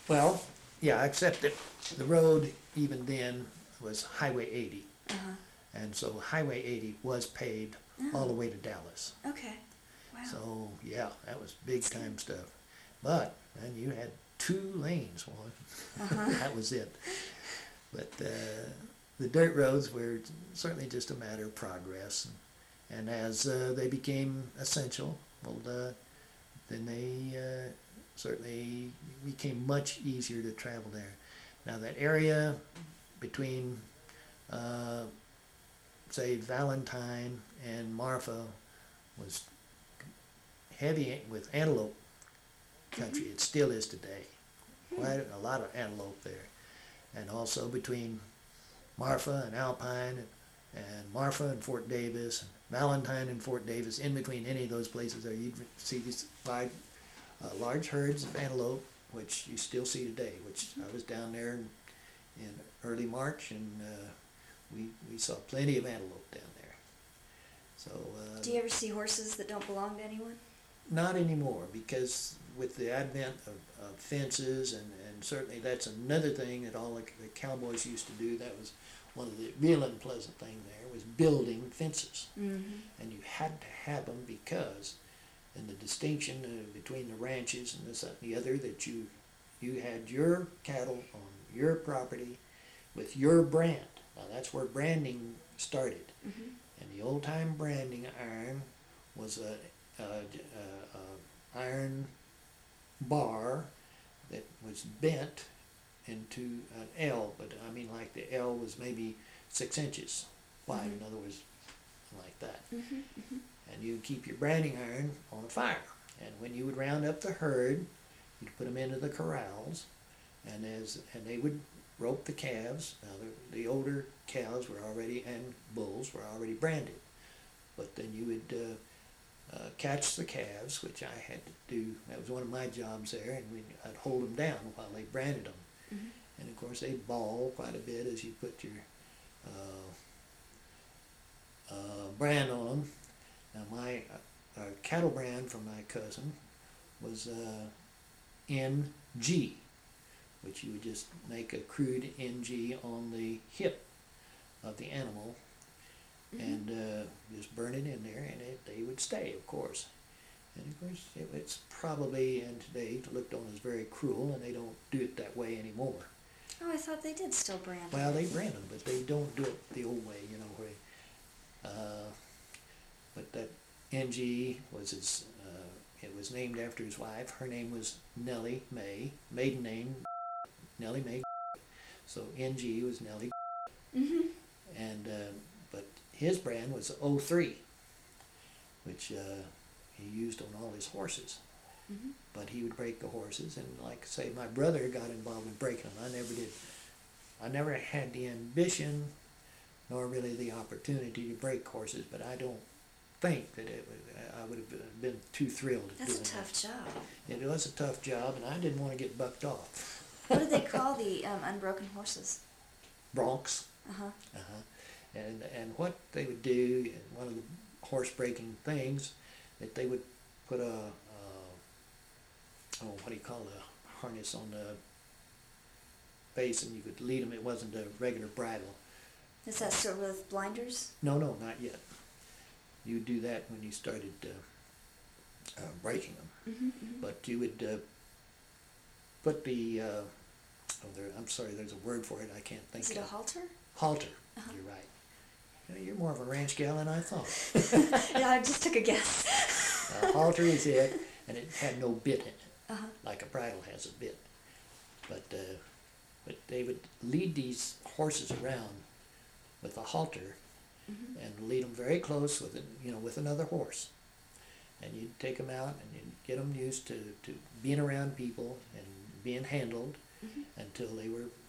Well, yeah, except that the road even then was Highway 80. Uh-huh. And so Highway 80 was paved all the way to Dallas. Okay. Wow. So, yeah, that was big time stuff. But, then you had 2 lanes, one. That was it. But the dirt roads were certainly just a matter of progress. And as they became essential, well, then they certainly became much easier to travel there. Now that area between, say, Valentine and Marfa was heavy with antelope country. It still is today. Quite a lot of antelope there. And also between Marfa and Alpine and Marfa and Fort Davis and Valentine and Fort Davis, in between any of those places there, you'd see these large herds of antelope, which you still see today, which I was down there in early March, and we saw plenty of antelope down there. So. Do you ever see horses that don't belong to anyone? Not anymore, because with the advent of fences, and certainly that's another thing that all the cowboys used to do. That was one of the real unpleasant thing there, was building fences. Mm-hmm. And you had to have them because, in the distinction between the ranches and this, that, and the other, that you had your cattle on your property with your brand. Now that's where branding started. Mm-hmm. And the old time branding iron was a iron bar that was bent into an L, but I mean like the L was maybe 6 inches wide, Mm-hmm. in other words, like that. Mm-hmm. Mm-hmm. And you keep your branding iron on a fire. And when you would round up the herd, you'd put them into the corrals, and they would rope the calves. Now the older cows were already, and bulls were already branded, but then you would catch the calves, which I had to do. That was one of my jobs there, and I'd hold them down while they branded them. Mm-hmm. And of course they bawl quite a bit as you put your brand on them. Now my cattle brand from my cousin was NG, which you would just make a crude NG on the hip of the animal, Mm-hmm. and just burn it in there, and they would stay, of course. And of course, it's probably, and today, looked on as very cruel, and they don't do it that way anymore. Oh, I thought they did still brand. Well, they brand them, but they don't do it the old way, where. But that NG was his. It was named after his wife. Her name was Nellie Mae, maiden name Nellie Mae. So NG was Nellie. Mm-hmm. And but his brand was 03, which he used on all his horses. Mm-hmm. But he would break the horses, and like I say, my brother got involved in breaking them. I never did. I never had the ambition, nor really the opportunity to break horses, but I don't think that I would have been too thrilled. That's a tough job. It was a tough job, and I didn't want to get bucked off. What did they call the unbroken horses? Broncs. Uh-huh. Uh-huh. And what they would do, one of the horse breaking things, that they would put what do you call a harness on the face, and you could lead them. It wasn't a regular bridle. Is that still with blinders? No, not yet. You would do that when you started breaking them. Mm-hmm, mm-hmm. But you would put the, I'm sorry, there's a word for it, I can't think of it. Is it a halter? Halter, Uh-huh. You're right. You're more of a ranch gal than I thought. Yeah, I just took a guess. Halter is it, and it had no bit in it, Uh-huh. like a bridle has a bit. But they would lead these horses around with a halter, Mm-hmm. and lead them very close with with another horse. And you'd take them out, and you'd get them used to being around people and being handled Mm-hmm. until they were